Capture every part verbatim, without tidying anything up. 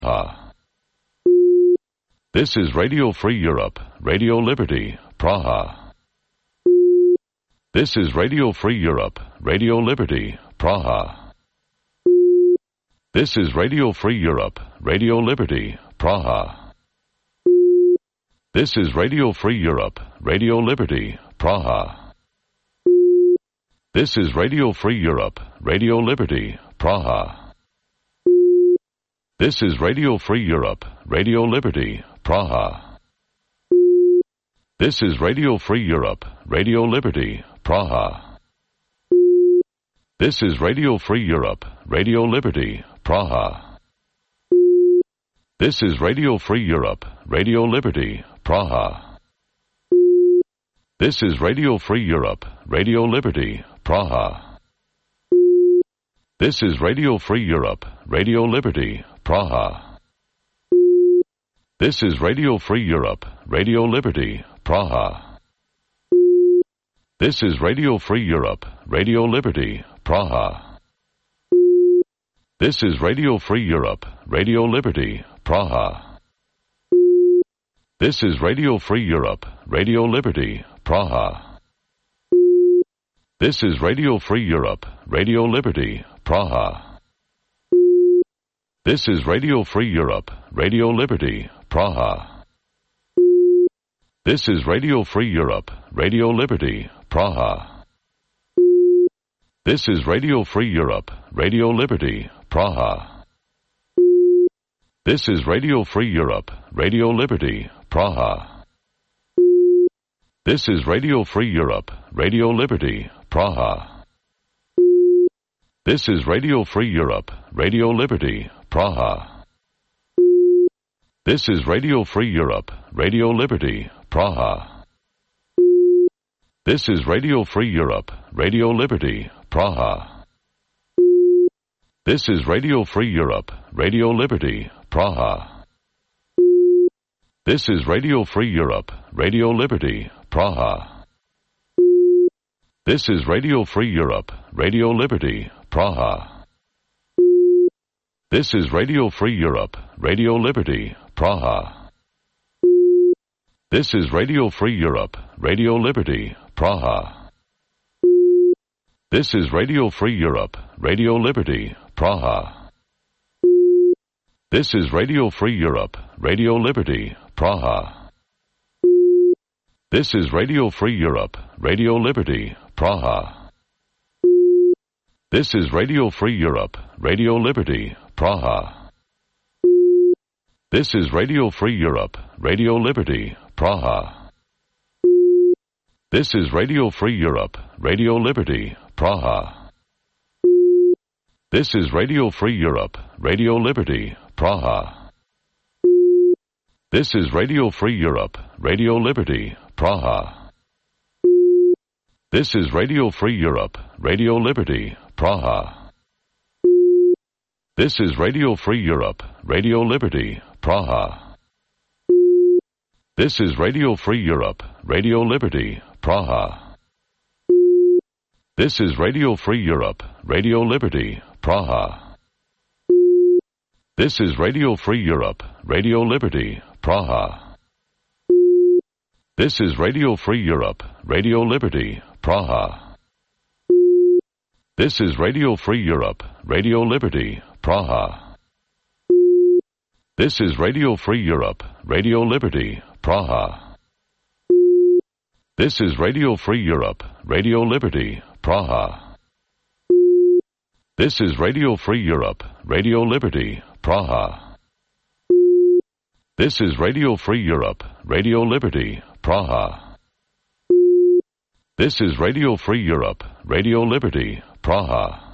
Praha. This is Radio Free Europe, Radio Liberty, Praha. This is Radio Free Europe, Radio Liberty, Praha. This is Radio Free Europe, Radio Liberty, Praha. This is Radio Free Europe, Radio Liberty, Praha. This is Radio Free Europe, Radio Liberty, Praha. This is Radio Free Europe, Radio Liberty, Praha. This is Radio Free Europe, Radio Liberty, Praha. This is Radio Free Europe, Radio Liberty, Praha. This is Radio Free Europe, Radio Liberty, Praha. This is Radio Free Europe, Radio Liberty, Praha. This is Radio Free Europe, Radio Liberty, Praha. This is Radio Free Europe, Radio Liberty, Praha. This is Radio Free Europe, Radio Liberty, Praha. This is Radio Free Europe, Radio Liberty, Praha. This is Radio Free Europe, Radio Liberty, Praha. This is Radio Free Europe, Radio Liberty, Praha. This is Radio Free Europe, Radio Liberty, Praha. This is Radio Free Europe, Radio Liberty, Praha. This is Radio Free Europe, Radio Liberty, Praha. This is Radio Free Europe, Radio Liberty, Praha. This is Radio Free Europe, Radio Liberty, Praha. This is Radio Free Europe, Radio Liberty, Praha. This is Radio Free Europe, Radio Liberty, Praha. This is Radio Free Europe, Radio Liberty, Praha. This is Radio Free Europe, Radio Liberty, Praha. This is Radio Free Europe, Radio Liberty, Praha. This is Radio Free Europe, Radio Liberty, Praha. This is Radio Free Europe, Radio Liberty, Praha. This is Radio Free Europe, Radio Liberty, Praha. This is Radio Free Europe, Radio Liberty, Praha. This is Radio Free Europe, Radio Liberty, Praha. This is Radio Free Europe, Radio Liberty, Praha. This is Radio Free Europe, Radio Liberty, Praha. This is Radio Free Europe, Radio Liberty, Praha. This is Radio Free Europe, Radio Liberty, Praha. This is Radio Free Europe, Radio Liberty, Praha. This is Radio Free Europe, Radio Liberty, Praha. This is Radio Free Europe, Radio Liberty, Praha. This is Radio Free Europe, Radio Liberty, Praha. This is Radio Free Europe, Radio Liberty, Praha. This is Radio Free Europe, Radio Liberty, Praha. This is Radio Free Europe, Radio Liberty, Praha. This is Radio Free Europe, Radio Liberty, Praha. This is Radio Free Europe, Radio Liberty, Praha. This is Radio Free Europe, Radio Liberty, Praha. This is Radio Free Europe, Radio Liberty, Praha. This is Radio Free Europe, Radio Liberty, Praha. This is Radio Free Europe, Radio Liberty, Praha. This is Radio Free Europe, Radio Liberty, Praha.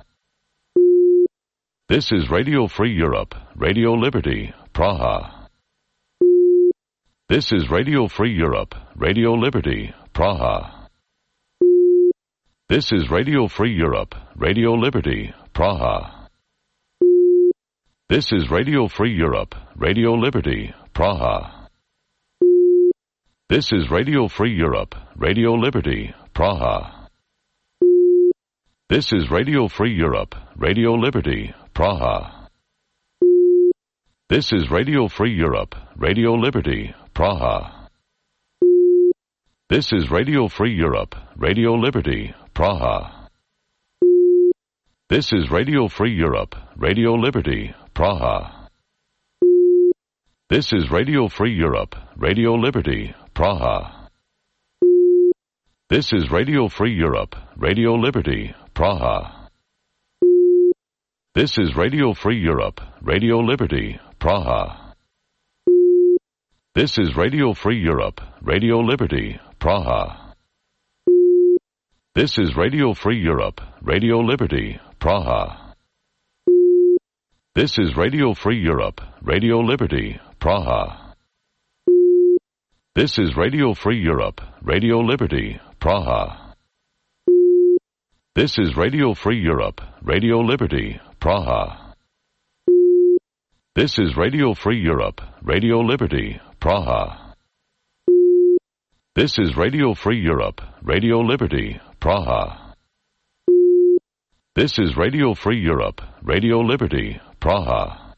This is Radio Free Europe, Radio Liberty, Praha. This is Radio Free Europe, Radio Liberty, Praha. This is Radio Free Europe, Radio Liberty, Praha. This is Radio Free Europe, Radio Liberty, Praha. This is Radio Free Europe, Radio Liberty, Praha. This is Radio Free Europe, Radio Liberty, Praha. This is Radio Free Europe, Radio Liberty, Praha. This is Radio Free Europe, Radio Liberty, Praha. This is Radio Free Europe, Radio Liberty, Praha. This is Radio Free Europe, Radio Liberty, Praha. This is Radio Free Europe, Radio Liberty, Praha. This is Radio Free Europe, Radio Liberty, Praha. This is Radio Free Europe, Radio Liberty, Praha. This is Radio Free Europe, Radio Liberty, Praha. This is Radio Free Europe, Radio Liberty, Praha. This is Radio Free Europe, Radio Liberty, Praha. This is Radio Free Europe, Radio Liberty, Praha. This is Radio Free Europe, Radio Liberty, Praha. This is Radio Free Europe, Radio Liberty, Praha. This is Radio Free Europe, Radio Liberty, Praha.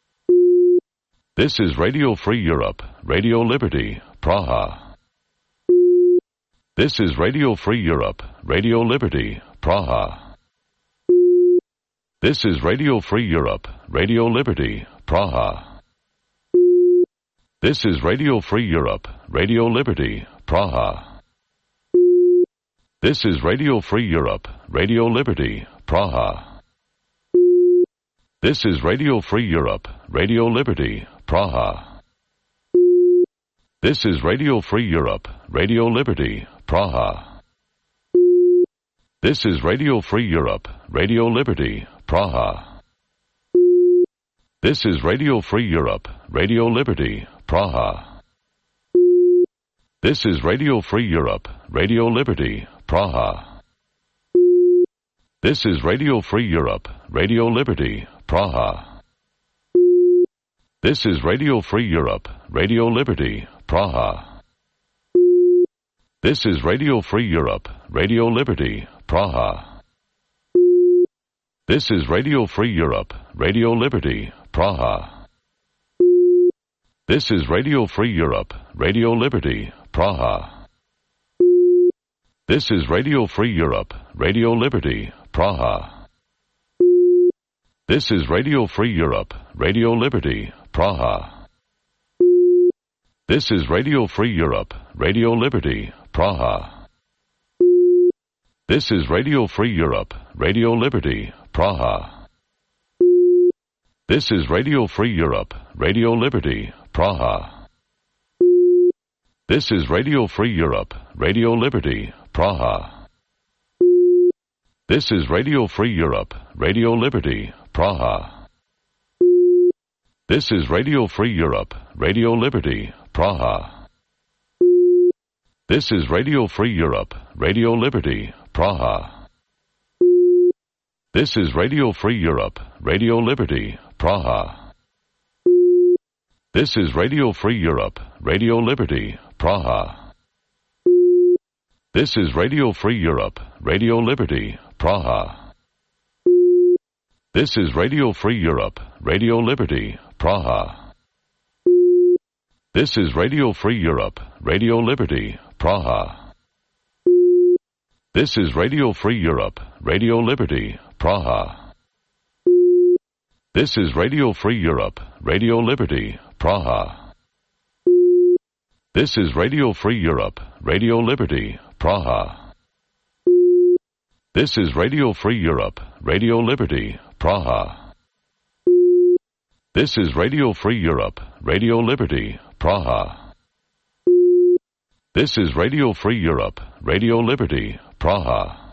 This is Radio Free Europe, Radio Liberty, Praha. This is Radio Free Europe, Radio Liberty, Praha. This is Radio Free Europe, Radio Liberty, Praha. This is Radio Free Europe, Radio Liberty, Praha. This is Radio Free Europe, Radio Liberty, Praha. This is Radio Free Europe, Radio Liberty, Praha. This is Radio Free Europe, Radio Liberty, Praha. This is Radio Free Europe, Radio Liberty, Praha. This is Radio Free Europe, Radio Liberty, Praha. This is Radio Free Europe, Radio Liberty, Praha. This is Radio Free Europe, Radio Liberty, Praha. This is Radio Free Europe, Radio Liberty, Praha. This is Radio Free Europe, Radio Liberty, Praha. This is Radio Free Europe, Radio Liberty, Praha. This is Radio Free Europe, Radio Liberty, Praha. This is Radio Free Europe, Radio Liberty, Praha. This is Radio Free Europe, Radio Liberty, Praha. This is Radio Free Europe, Radio Liberty, Praha. This is Radio Free Europe, Radio Liberty, Praha. This is Radio Free Europe, Radio Liberty, Praha. This is Radio Free Europe, Radio Liberty, Praha. This is Radio Free Europe, Radio Liberty, Praha. This is Radio Free Europe, Radio Liberty, Praha. This is Radio Free Europe, Radio Liberty, Praha. This is Radio Free Europe, Radio Liberty, Praha. This is Radio Free Europe, Radio Liberty, Praha. This is Radio Free Europe, Radio Liberty, Praha. This is Radio Free Europe, Radio Liberty, Praha. This is Radio Free Europe, Radio Liberty, Praha. This is Radio Free Europe, Radio Liberty, Praha. This is Radio Free Europe, Radio Liberty, Praha. This is Radio Free Europe, Radio Liberty, Praha. This is Radio Free Europe, Radio Liberty, Praha. This is Radio Free Europe, Radio Liberty, Praha. This is Radio Free Europe, Radio Liberty, Praha.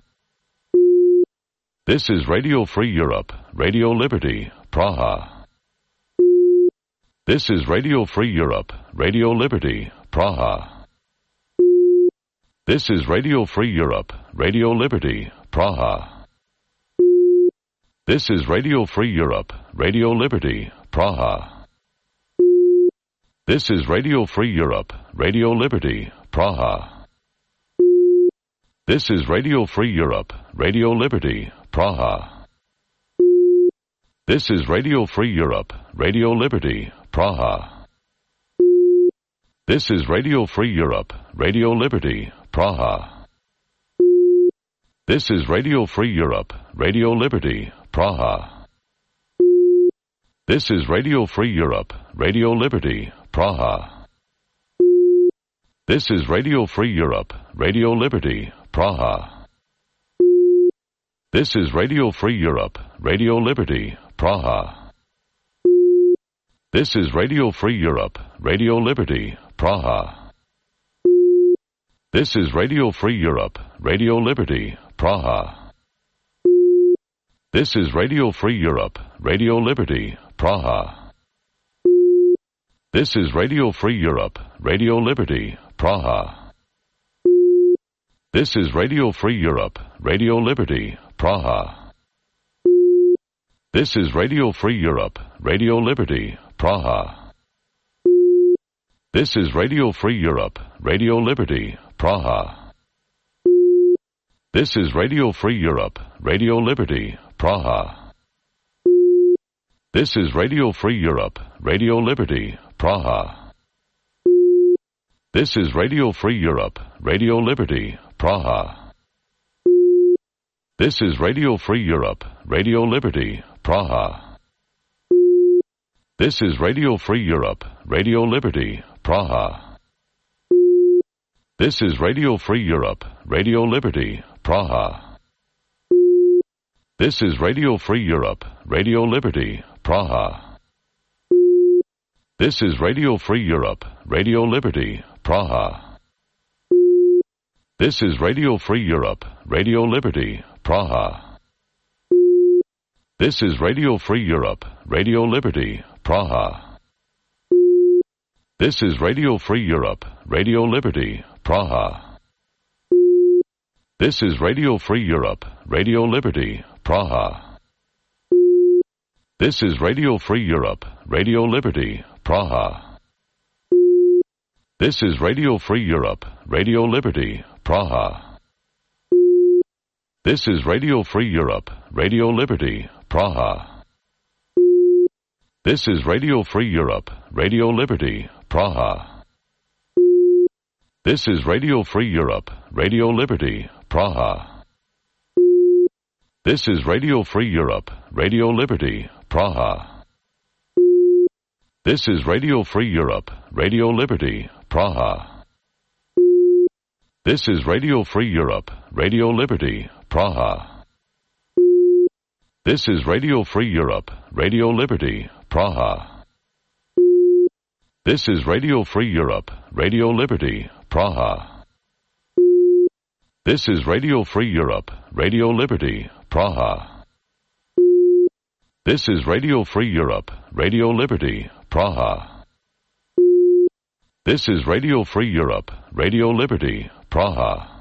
This is Radio Free Europe, Radio Liberty, Praha. This is Radio Free Europe, Radio Liberty, Praha. This is Radio Free Europe, Radio Liberty, Praha. This is Radio Free Europe, Radio Liberty, Praha. This is Radio Free Europe, Radio Liberty, Praha. This is Radio Free Europe, Radio Liberty, Praha. This is Radio Free Europe, Radio Liberty, Praha. This is Radio Free Europe, Radio Liberty, Praha. This is Radio Free Europe, Radio Liberty, Praha. This is Radio Free Europe, Radio Liberty, Praha. This is Radio Free Europe, Radio Liberty, Praha. This is Radio Free Europe, Radio Liberty, Praha. This is Radio Free Europe, Radio Liberty, Praha. This is Radio Free Europe, Radio Liberty, Praha. This is Radio Free Europe, Radio Liberty, Praha. This is Radio Free Europe, Radio Liberty, Praha. This is Radio Free Europe, Radio Liberty, Praha. This is Radio Free Europe, Radio Liberty, Praha. This is Radio Free Europe, Radio Liberty, Praha. This is Radio Free Europe, Radio Liberty, Praha. This is Radio Free Europe, Radio Liberty, Praha. This is Radio Free Europe, Radio Liberty, Praha. This is Radio Free Europe, Radio Liberty, Praha. This is Radio Free Europe, Radio Liberty, Praha. This is Radio Free Europe, Radio Liberty, Praha. This is Radio Free Europe, Radio Liberty, Praha. This is Radio Free Europe, Radio Liberty, Praha. This is Radio Free Europe, Radio Liberty, Praha. This is Radio Free Europe, Radio Liberty, Praha. This is Radio Free Europe, Radio Liberty, Praha. This is Radio Free Europe, Radio Liberty, Praha. This is Radio Free Europe, Radio Liberty, Praha. This is Radio Free Europe, Radio Liberty, Praha. This is Radio Free Europe, Radio Liberty, Praha. This is Radio Free Europe, Radio Liberty, Praha. This is Radio Free Europe, Radio Liberty, Praha. This is Radio Free Europe, Radio Liberty, Praha. This is Radio Free Europe, Radio Liberty, Praha. This is Radio Free Europe, Radio Liberty, Praha. This is Radio Free Europe, Radio Liberty, Praha. This is Radio Free Europe, Radio Liberty, Praha. This is Radio Free Europe, Radio Liberty, Praha. This is Radio Free Europe, Radio Liberty, Praha. This is Radio Free Europe, Radio Liberty, Praha.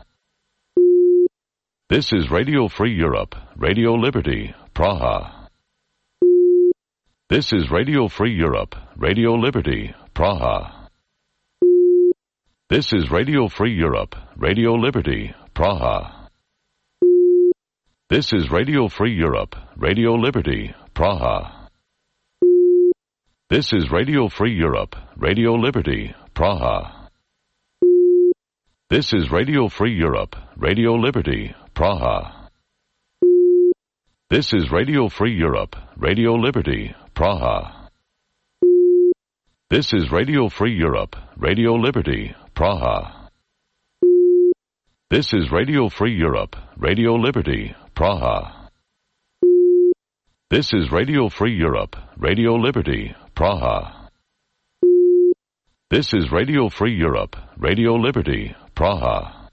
This is Radio Free Europe, Radio Liberty, Praha. This is Radio Free Europe, Radio Liberty, Praha. This is Radio Free Europe, Radio Liberty, Praha. This is Radio Free Europe, Radio Liberty, Praha. This is Radio Free Europe, Radio Liberty, Praha. This is Radio Free Europe, Radio Liberty, Praha. This is Radio Free Europe, Radio Liberty, Praha. This is Radio Free Europe, Radio Liberty, Praha. This is Radio Free Europe, Radio Liberty, Praha. This is Radio Free Europe, Radio Liberty, Praha. This is Radio Free Europe, Radio Liberty, Praha.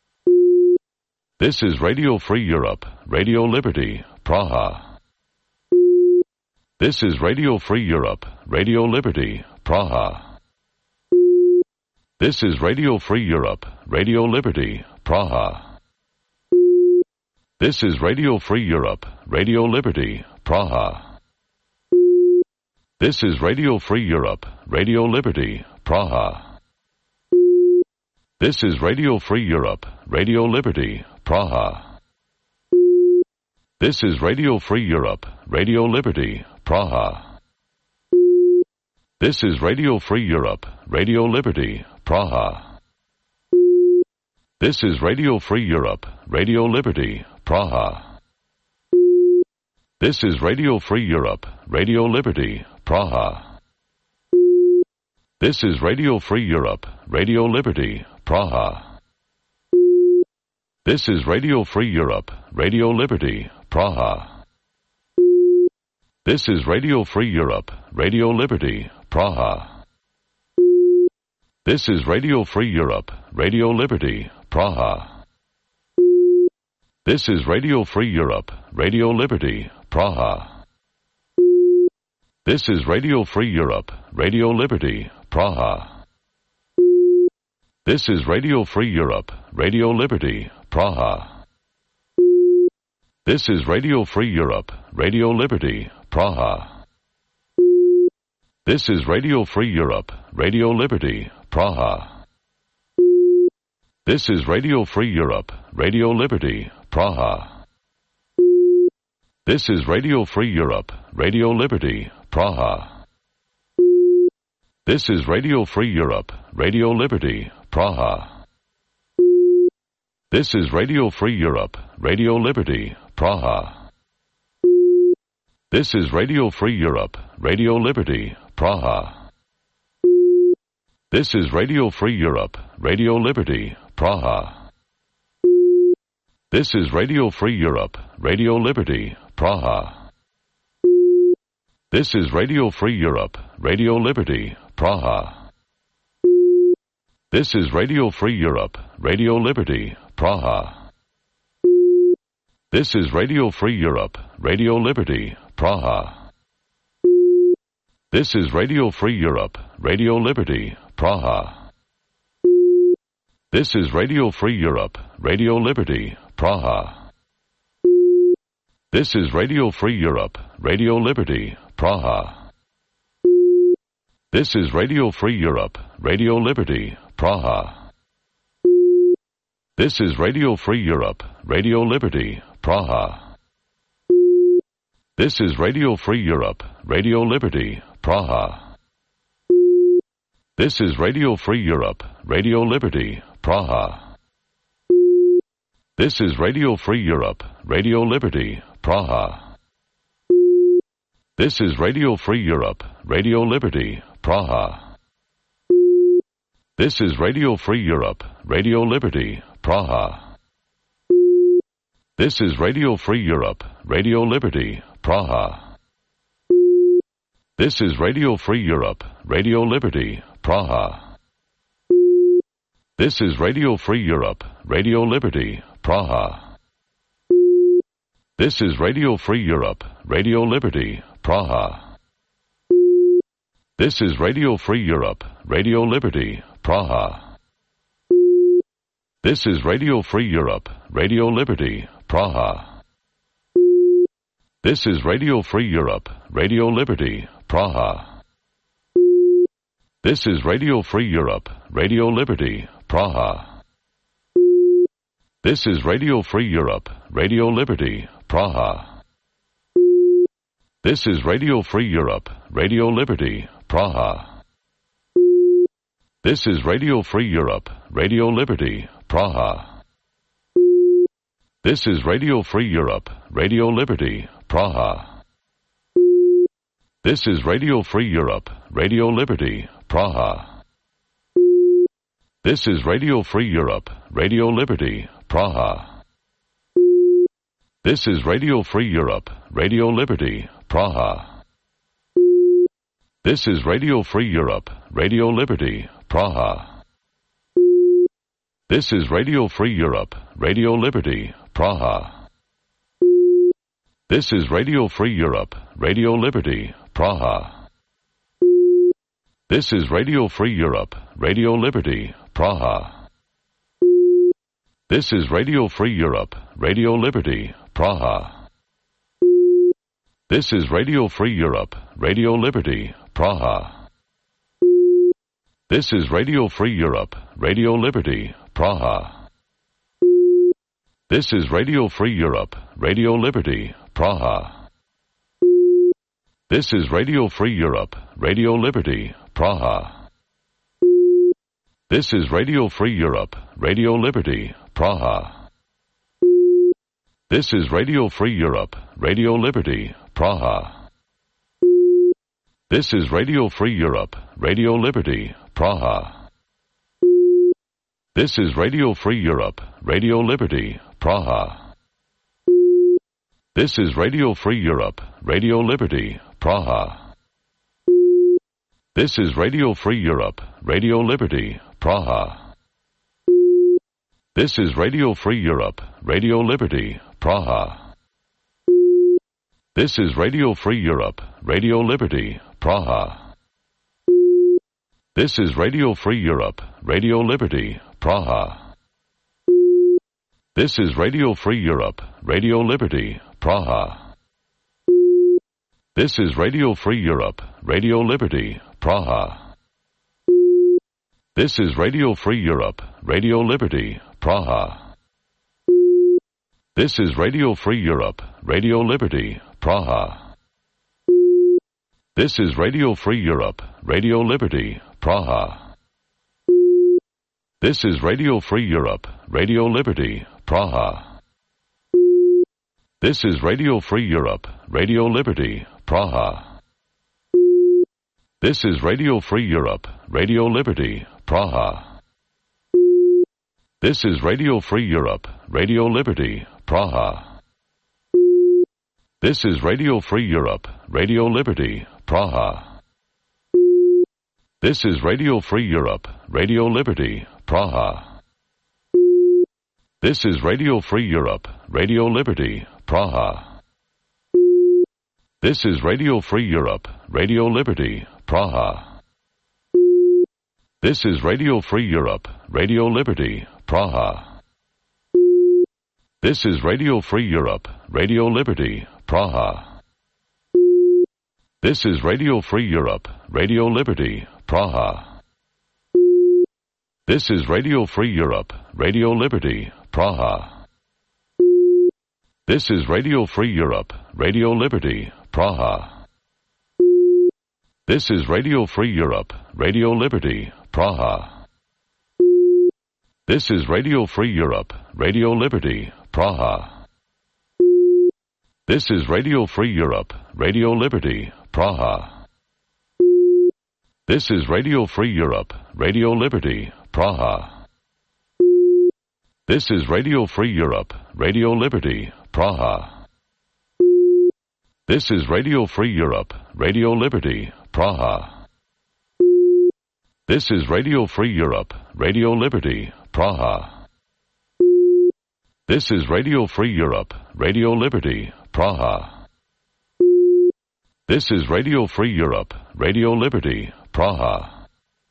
This is Radio Free Europe, Radio Liberty, Praha. This is Radio Free Europe, Radio Liberty, Praha. This is Radio Free Europe, Radio Liberty, Praha. This is Radio Free Europe, Radio Liberty, Praha. This is Radio Free Europe, Radio Liberty, Praha. This is Radio Free Europe, Radio Liberty, Praha. This is Radio Free Europe, Radio Liberty, Praha. This is Radio Free Europe, Radio Liberty, Praha. This is Radio Free Europe, Radio Liberty, Praha. This is Radio Free Europe, Radio Liberty, Praha. This is Radio Free Europe, Radio Liberty, Praha. This is Radio Free Europe, Radio Liberty, Praha. This is Radio Free Europe, Radio Liberty, Praha. This is Radio Free Europe, Radio Liberty, Praha. This is Radio Free Europe, Radio Liberty, Praha. This is Radio Free Europe, Radio Liberty, Praha. This is Radio Free Europe, Radio Liberty, Praha. This is Radio Free Europe, Radio Liberty, Praha. This is Radio Free Europe, Radio Liberty, Praha. This is Radio Free Europe, Radio Liberty, Praha. This is Radio Free Europe, Radio Liberty, Praha. This is Radio Free Europe, Radio Liberty, Praha. This is Radio Free Europe, Radio Liberty, Praha. This is Radio Free Europe, Radio Liberty, Praha. This is Radio Free Europe, Radio Liberty, Praha. This is Radio Free Europe, Radio Liberty, Praha. This is Radio Free Europe, Radio Liberty, Praha. This is Radio Free Europe, Radio Liberty, Praha. This is Radio Free Europe, Radio Liberty, Praha. This is Radio Free Europe, Radio Liberty, Praha. This is Radio Free Europe, Radio Liberty, Praha. This is Radio Free Europe, Radio Liberty, Praha. This is Radio Free Europe, Radio Liberty, Praha. This is Radio Free Europe, Radio Liberty, Praha. This is Radio Free Europe, Radio Liberty, Praha. This is Radio Free Europe, Radio Liberty, Praha. This is Radio Free Europe, Radio Liberty, Praha. This is Radio Free Europe, Radio Liberty, Praha. This is Radio Free Europe, Radio Liberty, Praha. This is Radio Free Europe, Radio Liberty, Praha. This is Radio Free Europe, Radio Liberty, Praha. This is Radio Free Europe, Radio Liberty, Praha. This is Radio Free Europe, Radio Liberty, Praha. This is Radio Free Europe, Radio Liberty, Praha. This is Radio Free Europe, Radio Liberty, Praha. This is Radio Free Europe, Radio Liberty, Praha. This is Radio Free Europe, Radio Liberty, Praha. This is Radio Free Europe, Radio Liberty, Praha. This is Radio Free Europe, Radio Liberty, Praha. This is Radio Free Europe, Radio Liberty, Praha. This is Radio Free Europe, Radio Liberty, Praha. This is Radio Free Europe, Radio Liberty, Praha. This is Radio Free Europe, Radio Liberty, Praha. This is Radio Free Europe, Radio Liberty, Praha. This is Radio Free Europe, Radio Liberty, Praha. This is Radio Free Europe, Radio Liberty, Praha. This is Radio Free Europe, Radio Liberty, Praha. This is Radio Free Europe, Radio Liberty, Praha. This is Radio Free Europe, Radio Liberty, Praha. This is Radio Free Europe, Radio Liberty, Praha. This is Radio Free Europe, Radio Liberty, Praha. This is Radio Free Europe, Radio Liberty, Praha. This is Radio Free Europe, Radio Liberty, Praha. This is Radio Free Europe, Radio Liberty, Praha. This is Radio Free Europe, Radio Liberty, Praha. This is Radio Free Europe, Radio Liberty, Praha. This is Radio Free Europe, Radio Liberty, Praha. This is Radio Free Europe, Radio Liberty, Praha. This is Radio Free Europe, Radio Liberty, Praha. This is Radio Free Europe, Radio Liberty, Praha. This is Radio Free Europe, Radio Liberty, Praha. This is Radio Free Europe, Radio Liberty, Praha. This is Radio Free Europe, Radio Liberty, Praha. This is Radio Free Europe, Radio Liberty, Praha. This is Radio Free Europe, Radio Liberty, Praha. This is Radio Free Europe, Radio Liberty, Praha. This is Radio Free Europe, Radio Liberty, Praha. This is Radio Free Europe, Radio Liberty, Praha. This is Radio Free Europe, Radio Liberty, Praha. This is Radio Free Europe, Radio Liberty, Praha. This is Radio Free Europe, Radio Liberty, Praha. This is Radio Free Europe, Radio Liberty, Praha. This is Radio Free Europe, Radio Liberty, Praha. This is Radio Free Europe, Radio Liberty, Praha. This is Radio Free Europe, Radio Liberty, Praha. This is Radio Free Europe, Radio Liberty, Praha. This is Radio Free Europe, Radio Liberty, Praha. This is Radio Free Europe, Radio Liberty, Praha. This is Radio Free Europe, Radio Liberty, Praha. This is Radio Free Europe, Radio Liberty, Praha. This is Radio Free Europe, Radio Liberty, Praha. This is Radio Free Europe, Radio Liberty, Praha. This is Radio Free Europe, Radio Liberty, Praha. This is Radio Free Europe, Radio Liberty, Praha. This is Radio Free Europe, Radio Liberty, Praha. This is Radio Free Europe, Radio Liberty, Praha. This is Radio Free Europe, Radio Liberty, Praha. This is Radio Free Europe, Radio Liberty, Praha. This is Radio Free Europe, Radio Liberty, Praha.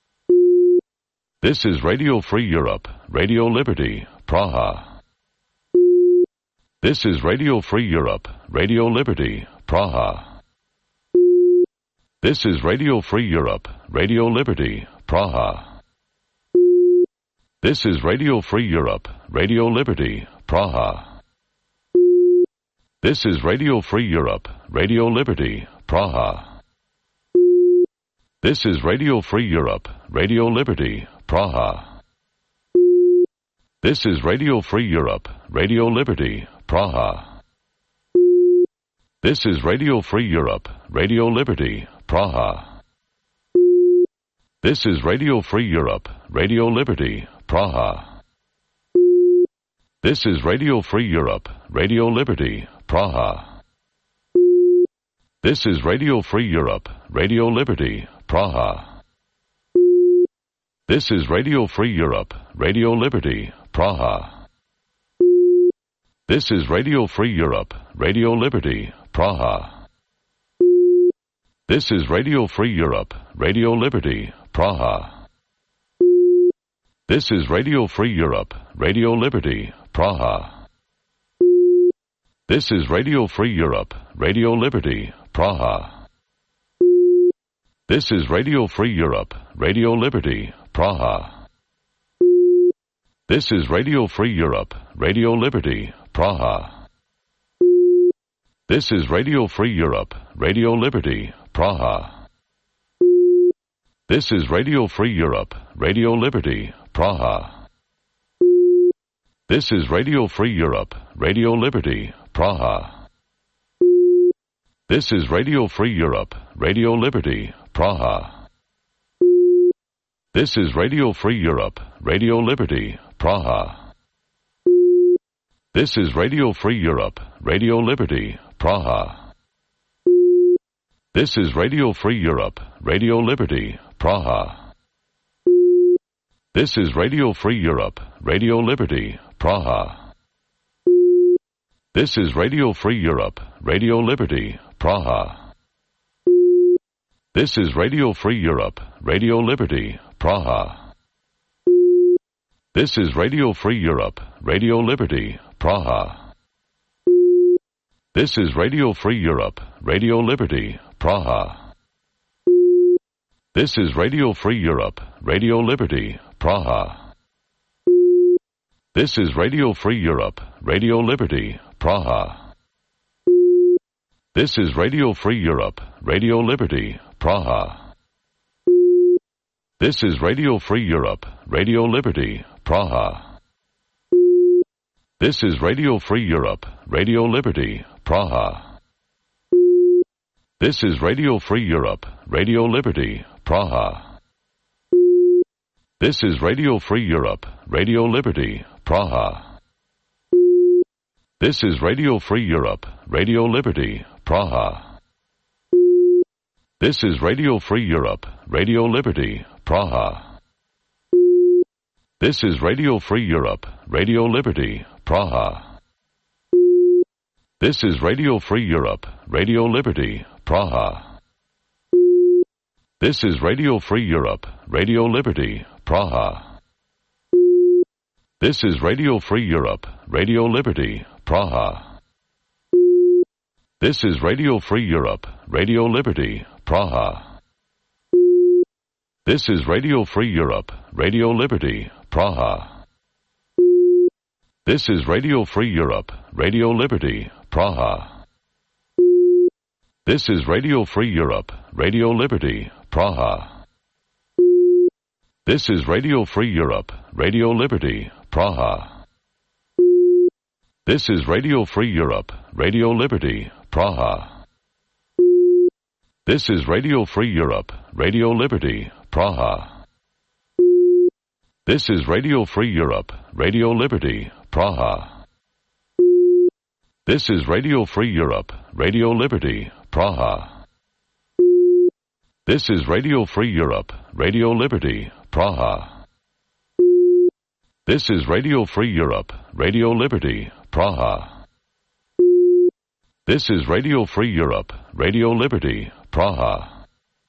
This is Radio Free Europe, Radio Liberty, Praha. This is Radio Free Europe, Radio Liberty, Praha. This is Radio Free Europe, Radio Liberty, Praha. This is Radio Free Europe, Radio Liberty, Praha. This is Radio Free Europe, Radio Liberty, Praha. This is Radio Free Europe, Radio Liberty, Praha. This is Radio Free Europe, Radio Liberty, Praha. This is Radio Free Europe, Radio Liberty, Praha. This is Radio Free Europe, Radio Liberty, Praha. This is Radio Free Europe, Radio Liberty, Praha. This is Radio Free Europe, Radio Liberty, Praha. This is Radio Free Europe, Radio Liberty, Praha. This is Radio Free Europe, Radio Liberty, Praha. This is Radio Free Europe, Radio Liberty, Praha. This is Radio Free Europe, Radio Liberty, Praha. This is Radio Free Europe, Radio Liberty, Praha. This is Radio Free Europe, Radio Liberty, Praha. This is Radio Free Europe, Radio Liberty, Praha. This is Radio Free Europe, Radio Liberty, Praha. This is Radio Free Europe, Radio Liberty, Praha. This is Radio Free Europe, Radio Liberty, Praha. This is Radio Free Europe, Radio Liberty, Praha. This is Radio Free Europe, Radio Liberty, Praha. This is Radio Free Europe, Radio Liberty, Praha. This is Radio Free Europe, Radio Liberty, Praha. This is Radio Free Europe, Radio Liberty, Praha. This is Radio Free Europe, Radio Liberty, Praha. This is Radio Free Europe, Radio Liberty, Praha. This is Radio Free Europe, Radio Liberty, Praha. This is Radio Free Europe, Radio Liberty, Praha. This is Radio Free Europe, Radio Liberty, Praha. This is Radio Free Europe, Radio Liberty, Praha. This is Radio Free Europe, Radio Liberty, Praha. This is Radio Free Europe, Radio Liberty, Praha. This is Radio Free Europe, Radio Liberty, Praha. This is Radio Free Europe, Radio Liberty, Praha. This is Radio Free Europe, Radio Liberty, Praha. This is Radio Free Europe, Radio Liberty, Praha. This is Radio Free Europe, Radio Liberty, Praha. This is Radio Free Europe, Radio Liberty, Praha. This is Radio Free Europe, Radio Liberty, Praha. This is Radio Free Europe, Radio Liberty, Praha. This is Radio Free Europe, Radio Liberty, Praha. This is Radio Free Europe, Radio Liberty, Praha. This is Radio Free Europe, Radio Liberty, Praha. This is Radio Free Europe, Radio Liberty, Praha. This is Radio Free Europe, Radio Liberty, Praha. This is Radio Free Europe, Radio Liberty, Praha. This is Radio Free Europe, Radio Liberty, Praha. This is Radio Free Europe, Radio Liberty, Praha. This is Radio Free Europe, Radio Liberty, Praha. This is Radio Free Europe, Radio Liberty, Praha. This is Radio Free Europe, Radio Liberty, Praha. This is Radio Free Europe, Radio Liberty, Praha. This is Radio Free Europe, Radio Liberty, Praha.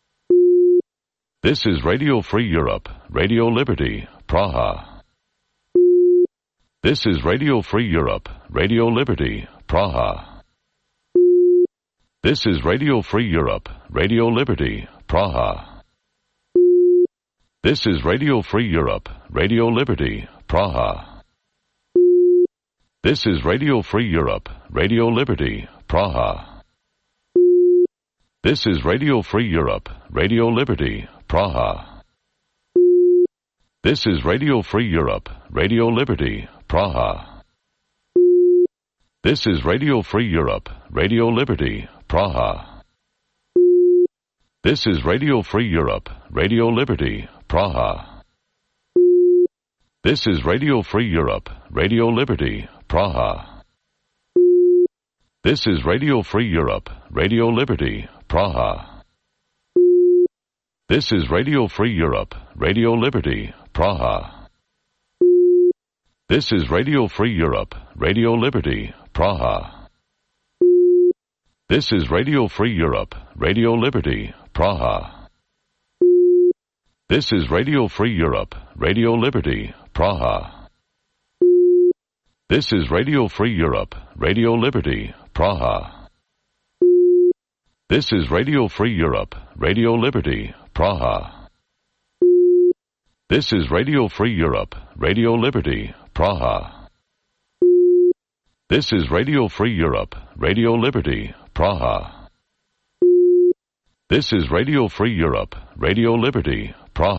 This is Radio Free Europe, Radio Liberty, Praha. This is Radio Free Europe, Radio Liberty, Praha. This is Radio Free Europe, Radio Liberty, Praha. This is Radio Free Europe, Radio Liberty, Praha. This is Radio Free Europe, Radio Liberty, Praha. This is Radio Free Europe, Radio Liberty, Praha. This is Radio Free Europe, Radio Liberty, Praha. This is Radio Free Europe, Radio Liberty, Praha. This is Radio Free Europe, Radio Liberty, Praha. This is Radio Free Europe, Radio Liberty, Praha. This is Radio Free Europe, Radio Liberty, Praha. This is Radio Free Europe, Radio Liberty, Praha. This is Radio Free Europe, Radio Liberty, Praha. This is Radio Free Europe, Radio Liberty, Praha. This is Radio Free Europe, Radio Liberty, Praha. This is Radio Free Europe, Radio Liberty, Praha. This is Radio Free Europe, Radio Liberty, Praha. This is Radio Free Europe, Radio Liberty, Praha. This is Radio Free Europe, Radio Liberty, Praha. This is Radio Free Europe, Radio Liberty, Praha.